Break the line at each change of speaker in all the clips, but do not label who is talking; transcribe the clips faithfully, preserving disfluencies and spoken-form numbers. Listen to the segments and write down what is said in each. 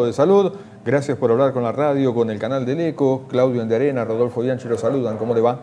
de Salud. Gracias por hablar con la radio, con el canal del Eco. Claudio Endearena, Rodolfo Bianchi los saludan. ¿Cómo le va?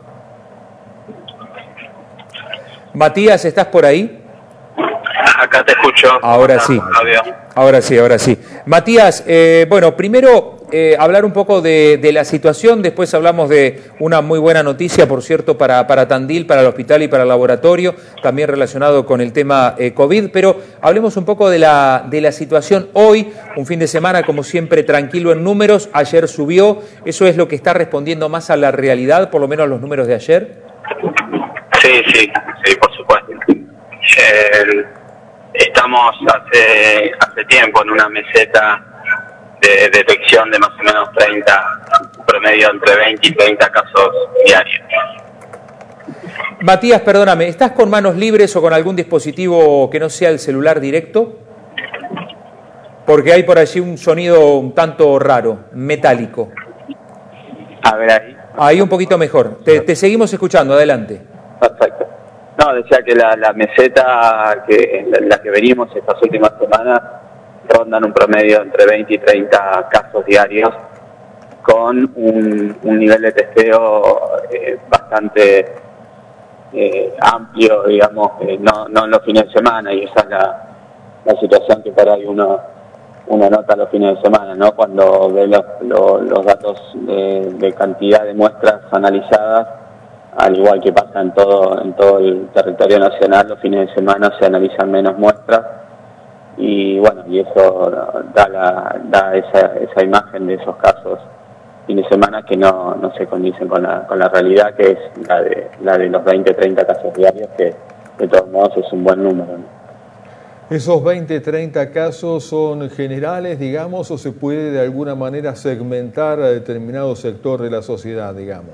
Matías, ¿estás por ahí?
Acá te escucho.
Ahora sí. Ahora sí, ahora sí. Matías, eh, bueno, primero eh, hablar un poco de, de la situación, después hablamos de una muy buena noticia, por cierto, para, para Tandil, para el hospital y para el laboratorio, también relacionado con el tema eh, COVID, pero hablemos un poco de la, de la situación hoy, un fin de semana, como siempre, tranquilo en números, ayer subió, ¿eso es lo que está respondiendo más a la realidad, por lo menos los números de ayer?
Sí, sí, sí, por supuesto. Eh, estamos hace, hace tiempo en una meseta de detección de más o menos treinta, promedio entre veinte y treinta casos diarios.
Matías, perdóname, ¿estás con manos libres o con algún dispositivo que no sea el celular directo? Porque hay por allí un sonido un tanto raro, metálico.
A ver ahí.
Ahí un poquito mejor. Te, te seguimos escuchando, adelante.
Perfecto. No, decía que la, la meseta que en la que venimos estas últimas semanas rondan un promedio entre veinte y treinta casos diarios con un, un nivel de testeo eh, bastante eh, amplio, digamos, eh, no, no en los fines de semana, y esa es la, la situación que por ahí uno, uno nota los fines de semana, ¿no? Cuando ve los, los, los datos de, de cantidad de muestras analizadas, al igual que pasa en todo en todo el territorio nacional, los fines de semana se analizan menos muestras y bueno, y eso da la da esa esa imagen de esos casos fines de semana que no no se condicen con la con la realidad, que es la de la de los veinte, treinta casos diarios, que de todos modos es un buen número, ¿no?
¿Esos veinte, treinta casos son generales, digamos, o se puede de alguna manera segmentar a determinado sector de la sociedad, digamos?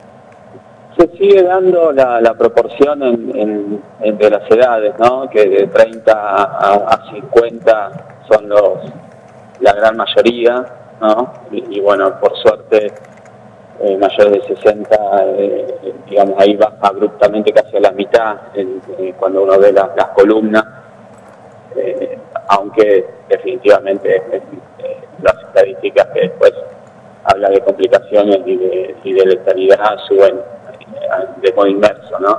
Se sigue dando la, la proporción en, en, en de las edades, ¿no? Que de treinta a, a cincuenta son los la gran mayoría, ¿no? Y, y bueno, por suerte, eh, mayores de sesenta, eh, digamos, ahí baja abruptamente casi a la mitad en, eh, cuando uno ve la, las columnas, eh, aunque definitivamente eh, las estadísticas que después habla de complicaciones y de, y de letalidad suben de modo inverso, ¿no?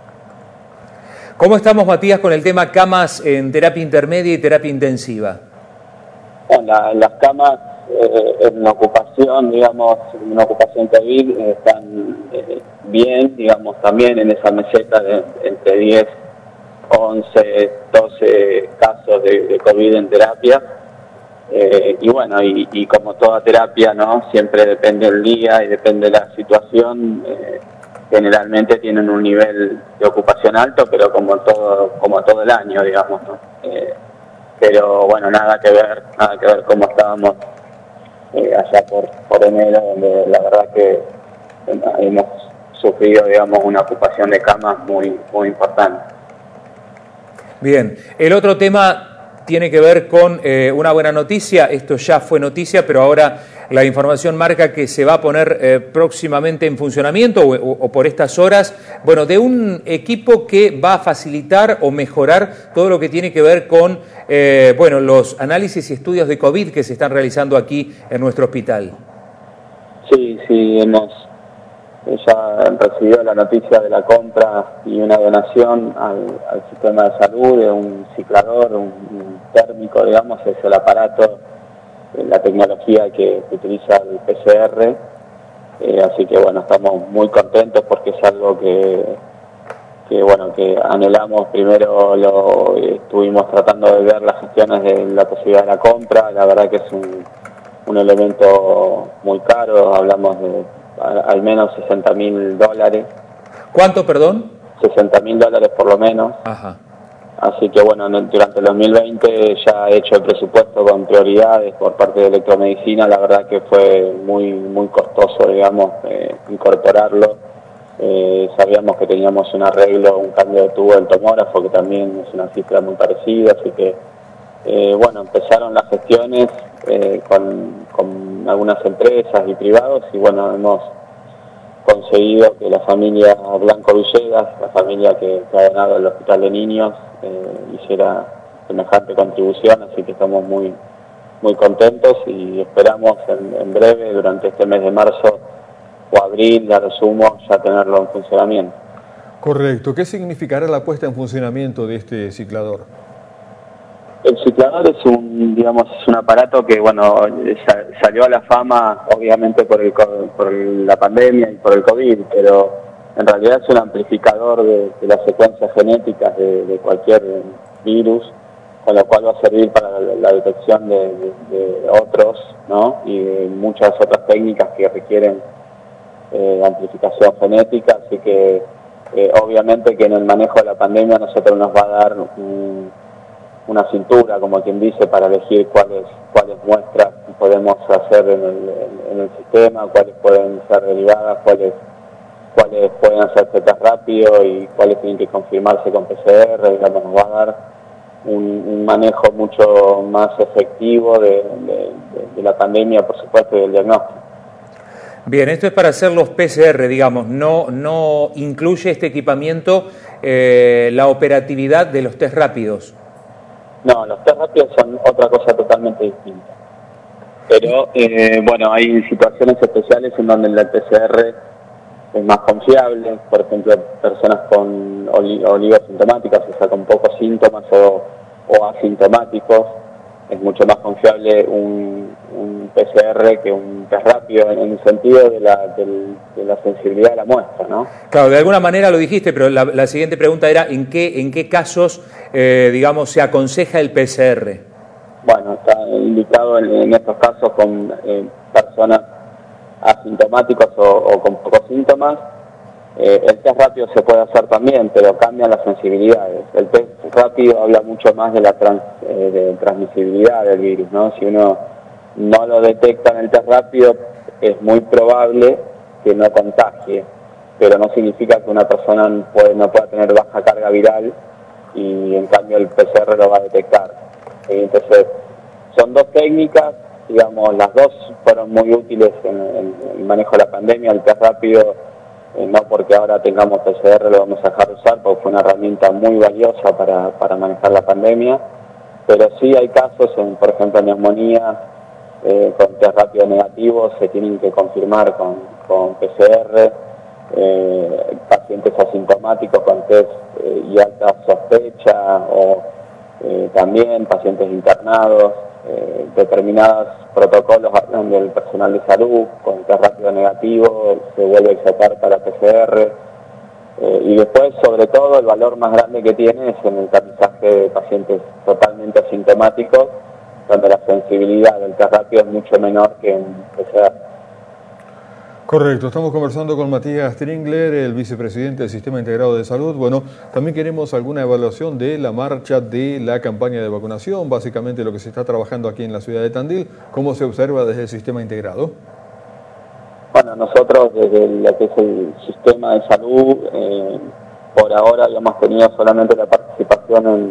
¿Cómo estamos, Matías, con el tema camas en terapia intermedia y terapia intensiva?
Bueno, la, las camas eh, en una ocupación, digamos, en una ocupación COVID eh, están eh, bien, digamos, también en esa meseta de entre diez, once, doce casos de, de COVID en terapia. Eh, y bueno, y, y como toda terapia, ¿no? Siempre depende del día y depende de la situación. Eh, generalmente tienen un nivel de ocupación alto, pero como todo como todo el año, digamos, ¿no? Eh, pero bueno, nada que ver, nada que ver cómo estábamos eh, allá por, por enero, donde la verdad que hemos sufrido, digamos, una ocupación de camas muy, muy importante.
Bien, el otro tema tiene que ver con eh, una buena noticia. Esto ya fue noticia, pero ahora la información marca que se va a poner eh, próximamente en funcionamiento o, o, o por estas horas, bueno, de un equipo que va a facilitar o mejorar todo lo que tiene que ver con eh, bueno, los análisis y estudios de COVID que se están realizando aquí en nuestro hospital.
Sí, sí, hemos ya recibido la noticia de la compra y una donación al, al sistema de salud de un ciclador, un, un térmico, digamos, es el aparato, la tecnología que, que utiliza el P C R, eh, así que bueno, estamos muy contentos porque es algo que, que bueno, que anhelamos. Primero lo estuvimos tratando de ver las gestiones de la posibilidad de la compra, la verdad que es un, un elemento muy caro, hablamos de al menos sesenta mil dólares.
¿Cuánto, perdón?
sesenta mil dólares por lo menos.
Ajá.
Así que bueno, durante el dos mil veinte ya he hecho el presupuesto con prioridades por parte de electromedicina. La verdad que fue muy muy costoso, digamos, eh, incorporarlo. Eh, sabíamos que teníamos un arreglo, un cambio de tubo del tomógrafo, que también es una cifra muy parecida, así que eh, bueno, empezaron las gestiones eh, con, con algunas empresas y privados, y bueno, hemos conseguido que la familia Blanco Villegas, la familia que, que ha donado el Hospital de Niños, eh, hiciera semejante contribución, así que estamos muy muy contentos y esperamos en, en breve, durante este mes de marzo o abril, a lo sumo, ya tenerlo en funcionamiento.
Correcto. ¿Qué significará la puesta en funcionamiento de este ciclador?
El ciclador es un, digamos, es un aparato que, bueno, salió a la fama obviamente por, el, por la pandemia y por el COVID, pero en realidad es un amplificador de, de las secuencias genéticas de, de cualquier virus, con lo cual va a servir para la, la detección de, de, de otros, ¿no? Y de muchas otras técnicas que requieren eh, amplificación genética, así que eh, obviamente que en el manejo de la pandemia a nosotros nos va a dar un, una cintura, como quien dice, para elegir cuáles cuáles muestras podemos hacer en el, en el sistema, cuáles pueden ser derivadas, cuáles cuáles pueden hacerse test rápido y cuáles tienen que confirmarse con P C R, digamos, nos va a dar un, un manejo mucho más efectivo de, de, de la pandemia, por supuesto, y del diagnóstico.
Bien, esto es para hacer los P C R, digamos, no, no incluye este equipamiento eh, la operatividad de los test rápidos.
No, los test rápidos son otra cosa totalmente distinta. Pero, eh, bueno, hay situaciones especiales en donde el P C R es más confiable, por ejemplo, personas con oligosintomáticas, o sea, con pocos síntomas o, o asintomáticos, es mucho más confiable un, un P C R que un test rápido en el sentido de la, del, de la sensibilidad de la muestra, ¿no?
Claro, de alguna manera lo dijiste, pero la, la siguiente pregunta era ¿en qué, en qué casos, eh, digamos, se aconseja el P C R?
Bueno, está indicado en, en estos casos con eh, personas asintomáticos o, o con pocos síntomas. Eh, el test rápido se puede hacer también, pero cambian las sensibilidades. El test rápido habla mucho más de la trans, eh, de transmisibilidad del virus, ¿no? Si uno no lo detecta en el test rápido, es muy probable que no contagie, pero no significa que una persona puede, no pueda tener baja carga viral y en cambio el P C R lo va a detectar. Entonces, son dos técnicas, digamos, las dos fueron muy útiles en, en el manejo de la pandemia. El test rápido, eh, no porque ahora tengamos P C R lo vamos a dejar de usar, porque fue una herramienta muy valiosa para, para manejar la pandemia, pero sí hay casos, en, por ejemplo, en neumonía, eh, con test rápido negativo, se tienen que confirmar con, con P C R, eh, pacientes asintomáticos con test eh, y alta sospecha, o eh, también pacientes internados, eh, determinados protocolos del personal de salud con test rápido negativo, se vuelve a sacar para P C R, eh, y después, sobre todo, el valor más grande que tiene es en el tamizaje de pacientes totalmente asintomáticos, donde la sensibilidad del test rápido es mucho menor que en P C R.
Correcto, estamos conversando con Matías Stringler, el vicepresidente del Sistema Integrado de Salud. Bueno, también queremos alguna evaluación de la marcha de la campaña de vacunación, básicamente lo que se está trabajando aquí en la ciudad de Tandil, ¿cómo se observa desde el Sistema Integrado?
Bueno, nosotros desde lo que es el Sistema de Salud, eh, por ahora habíamos tenido solamente la participación en,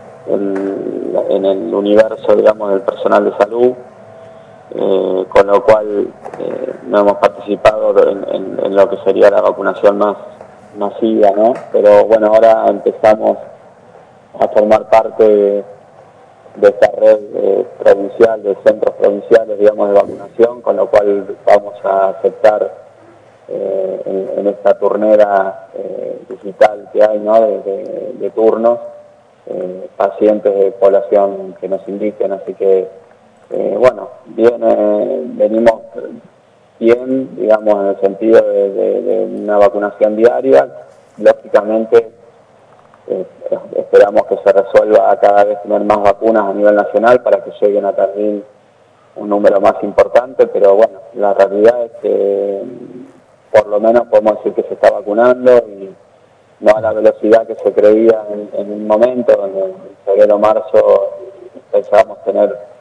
en, en el universo, digamos, del personal de salud, Eh, con lo cual eh, no hemos participado en, en, en lo que sería la vacunación más masiva, ¿no? Pero bueno, ahora empezamos a formar parte de, de esta red eh, provincial, de centros provinciales, digamos, de vacunación, con lo cual vamos a aceptar eh, en, en esta turnera eh, digital que hay, ¿no? de, de, de turnos, eh, pacientes de población que nos indiquen, así que Eh, bueno, viene, venimos bien, digamos, en el sentido de, de, de una vacunación diaria. Lógicamente, eh, esperamos que se resuelva a cada vez tener más vacunas a nivel nacional para que lleguen a Tandil un número más importante, pero bueno, la realidad es que por lo menos podemos decir que se está vacunando y no a la velocidad que se creía en, en un momento, donde en febrero o marzo pensábamos tener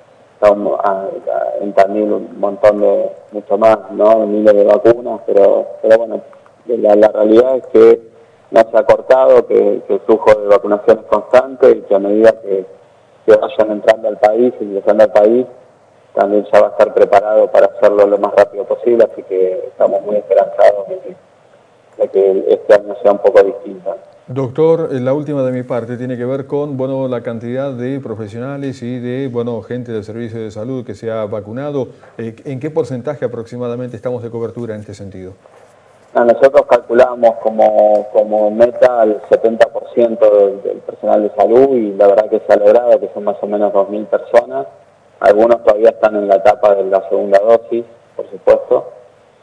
en Tandil un montón de, mucho más, ¿no? Miles de vacunas, pero, pero bueno, la, la realidad es que no se ha cortado, que, que el flujo de vacunación es constante y que a medida que, que vayan entrando al país, ingresando al país, también ya va a estar preparado para hacerlo lo más rápido posible, así que estamos muy esperanzados de que, hace que este año sea un poco distinto.
Doctor, la última de mi parte tiene que ver con bueno, la cantidad de profesionales y de bueno, gente del servicio de salud que se ha vacunado. ¿En qué porcentaje aproximadamente estamos de cobertura en este sentido?
Nosotros calculamos como, como meta el setenta por ciento del, del personal de salud y la verdad que se ha logrado, que son más o menos dos mil personas. Algunos todavía están en la etapa de la segunda dosis, por supuesto.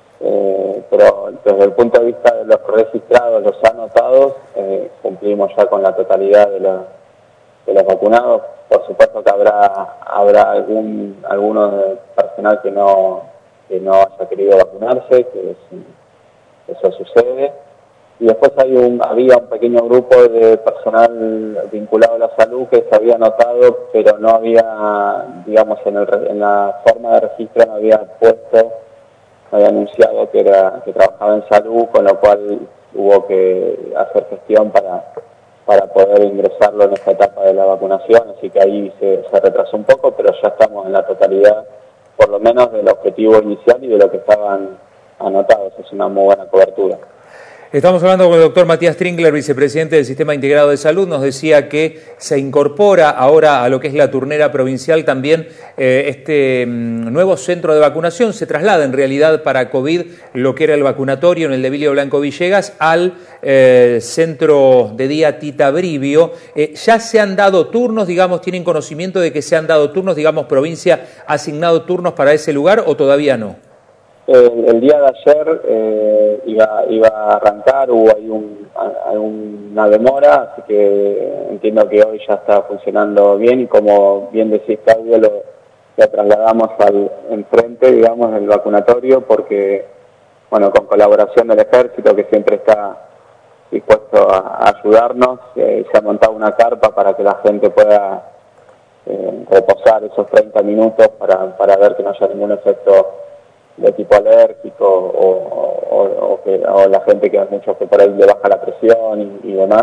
Eh, pero desde el punto de vista de los registrados, los anotados, eh, cumplimos ya con la totalidad de, la, de los vacunados. Por supuesto que habrá habrá algún alguno de personal que no que no haya querido vacunarse, que es, eso sucede. Y después hay un había un pequeño grupo de personal vinculado a la salud que se había anotado, pero no había, digamos, en, el, en la forma de registro no había puesto había anunciado que era que trabajaba en salud, con lo cual hubo que hacer gestión para, para poder ingresarlo en esta etapa de la vacunación, así que ahí se, se retrasó un poco, pero ya estamos en la totalidad, por lo menos del objetivo inicial y de lo que estaban anotados, es una muy buena cobertura.
Estamos hablando con el doctor Matías Tringler, vicepresidente del Sistema Integrado de Salud. Nos decía que se incorpora ahora a lo que es la turnera provincial también eh, este mm, nuevo centro de vacunación. Se traslada en realidad para COVID lo que era el vacunatorio en el Debilio Blanco Villegas al eh, centro de día Tita Brivio. Eh, ¿Ya se han dado turnos, digamos, tienen conocimiento de que se han dado turnos, digamos, provincia ha asignado turnos para ese lugar o todavía no?
El, el día de ayer eh, iba, iba a arrancar, hubo ahí un, a, una demora, así que entiendo que hoy ya está funcionando bien y como bien decís, Claudio, lo, lo trasladamos al enfrente, digamos, del vacunatorio porque, bueno, con colaboración del Ejército que siempre está dispuesto a, a ayudarnos, eh, se ha montado una carpa para que la gente pueda eh, reposar esos treinta minutos para, para ver que no haya ningún efecto de tipo alérgico o, o, o, que, o la gente que hay muchos que por ahí le baja la presión y, y demás,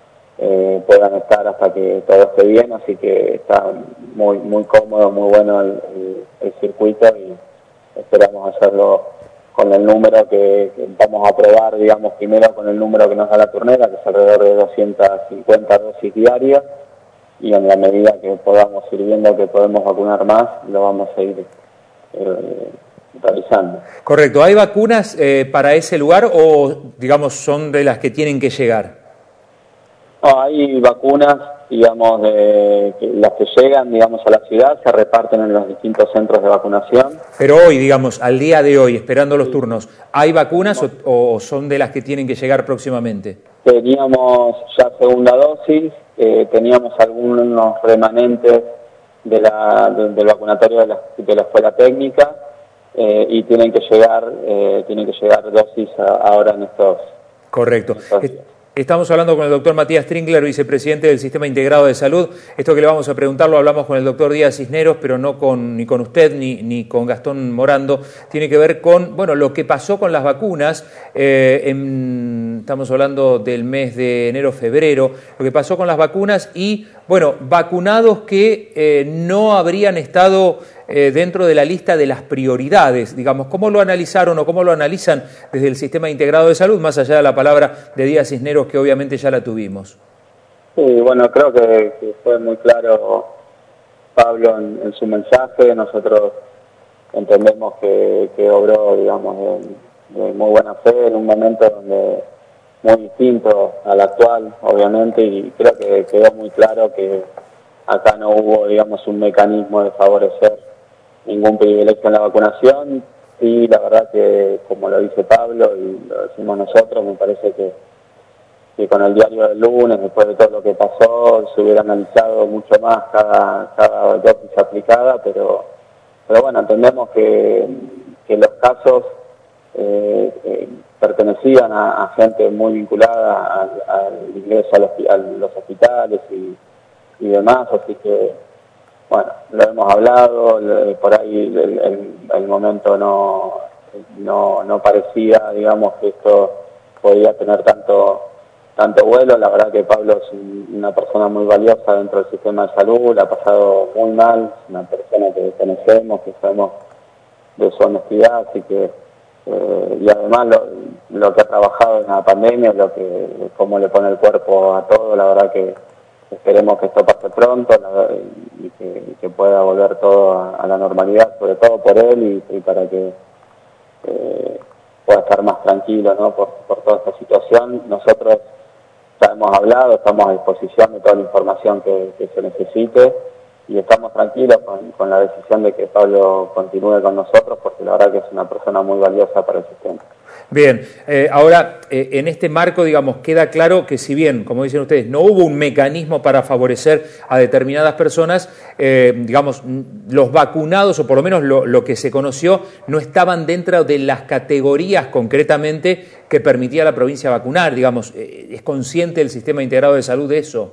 eh, puedan estar hasta que todo esté bien, así que está muy muy cómodo, muy bueno el, el, el circuito y esperamos hacerlo con el número que, que vamos a probar, digamos, primero con el número que nos da la turnera, que es alrededor de doscientas cincuenta dosis diarias, y en la medida que podamos ir viendo que podemos vacunar más, lo vamos a ir eh, realizando.
Correcto. ¿Hay vacunas eh, para ese lugar o, digamos, son de las que tienen que llegar?
No, hay vacunas, digamos, de, que las que llegan, digamos, a la ciudad, se reparten en los distintos centros de vacunación.
Pero hoy, digamos, al día de hoy, esperando los turnos, ¿hay vacunas o, o son de las que tienen que llegar próximamente?
Teníamos ya segunda dosis, eh, teníamos algunos remanentes de la, de, del vacunatorio de la, de la escuela técnica, Eh, y tienen que llegar eh, tienen que llegar dosis a, ahora en estos.
Correcto.
En estos días.
Estamos hablando con el doctor Matías Tringler, vicepresidente del Sistema Integrado de Salud. Esto que le vamos a preguntar lo hablamos con el doctor Díaz Cisneros, pero no con, ni con usted ni, ni con Gastón Morando. Tiene que ver con bueno, lo que pasó con las vacunas. Eh, en, estamos hablando del mes de enero-febrero. Lo que pasó con las vacunas y, bueno, vacunados que eh, no habrían estado eh, dentro de la lista de las prioridades. Digamos, ¿cómo lo analizaron o cómo lo analizan desde el Sistema Integrado de Salud, más allá de la palabra de Díaz Cisneros, que obviamente ya la tuvimos?
Sí, bueno, creo que, que fue muy claro Pablo en, en su mensaje. Nosotros entendemos que, que obró, digamos, de, de muy buena fe en un momento donde muy distinto al actual, obviamente, y creo que quedó muy claro que acá no hubo, digamos, un mecanismo de favorecer ningún privilegio en la vacunación. Y la verdad que, como lo dice Pablo y lo decimos nosotros, me parece que que con el diario del lunes, después de todo lo que pasó, se hubiera analizado mucho más cada, cada dosis aplicada, pero pero bueno, entendemos que, que los casos eh, eh, pertenecían a, a gente muy vinculada al, al ingreso a los, a los hospitales y, y demás, así que, bueno, lo hemos hablado, por ahí el, el, el momento no, no, no parecía, digamos, que esto podía tener tanto tanto vuelo. La verdad que Pablo es una persona muy valiosa dentro del sistema de salud, la ha pasado muy mal, una persona que conocemos, que sabemos de su honestidad, así que eh, y además lo, lo que ha trabajado en la pandemia, lo que cómo le pone el cuerpo a todo, la verdad que esperemos que esto pase pronto la, y que, que pueda volver todo a, a la normalidad, sobre todo por él y, y para que eh, pueda estar más tranquilo, ¿no? por, por toda esta situación. Nosotros ya hemos hablado, estamos a disposición de toda la información que, que se necesite y estamos tranquilos con, con la decisión de que Pablo continúe con nosotros, porque la verdad que es una persona muy valiosa para el sistema.
Bien, eh, ahora eh, en este marco, digamos, queda claro que si bien, como dicen ustedes, no hubo un mecanismo para favorecer a determinadas personas, eh, digamos, los vacunados, o por lo menos lo, lo que se conoció, no estaban dentro de las categorías concretamente que permitía a la provincia vacunar, digamos, eh, ¿es consciente el Sistema Integrado de Salud de eso?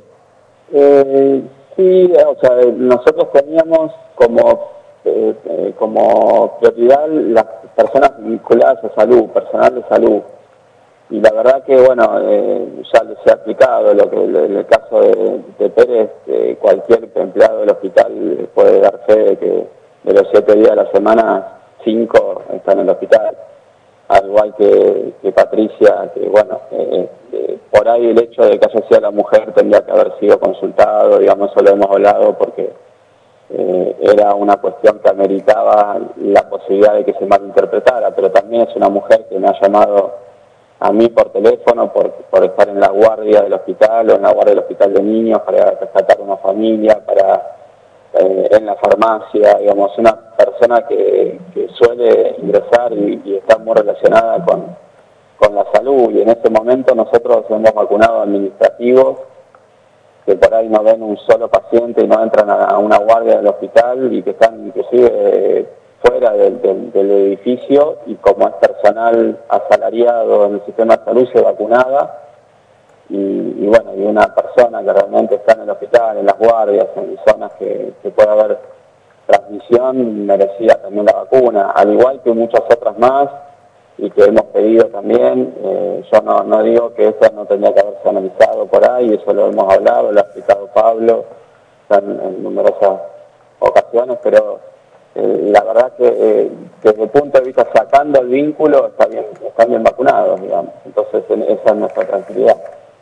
Eh, sí, o sea, nosotros teníamos como... Eh, eh, como prioridad las personas vinculadas a salud, personal de salud. Y la verdad que, bueno, eh, ya les he aplicado lo que en el caso de, de Pérez, eh, cualquier empleado del hospital puede dar fe de que de los siete días de la semana, cinco están en el hospital. Al igual que, que Patricia, que bueno, eh, eh, por ahí el hecho de que haya sido la mujer tendría que haber sido consultado, digamos, eso lo hemos hablado porque Eh, era una cuestión que ameritaba la posibilidad de que se malinterpretara, pero también es una mujer que me ha llamado a mí por teléfono por, por estar en la guardia del hospital o en la guardia del hospital de niños para rescatar una familia, para eh, en la farmacia, digamos, una persona que, que suele ingresar y, y está muy relacionada con, con la salud, y en este momento nosotros hemos vacunado administrativos que por ahí no ven un solo paciente y no entran a una guardia del hospital y que están inclusive eh, fuera del, del, del edificio, y como es personal asalariado en el sistema de salud se vacunaba y, y bueno, y una persona que realmente está en el hospital, en las guardias, en zonas que, que puede haber transmisión, merecía también la vacuna, al igual que muchas otras más y que hemos pedido también. Eh, yo no, no digo que esto no tendría que haberse analizado por ahí, eso lo hemos hablado, lo ha explicado Pablo en, en numerosas ocasiones, pero eh, la verdad que eh, desde el punto de vista sacando el vínculo está bien, están bien vacunados, digamos, entonces esa es nuestra tranquilidad.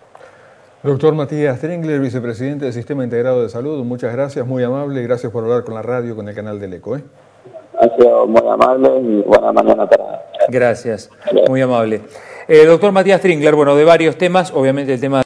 Doctor Matías Tringler, vicepresidente del Sistema Integrado de Salud, muchas gracias, muy amable, y gracias por hablar con la radio, con el canal del ECO. ¿eh?
Han sido muy amables y buena mañana para...
Gracias, muy amable. Eh, doctor Matías Tringler, bueno, de varios temas, obviamente el tema...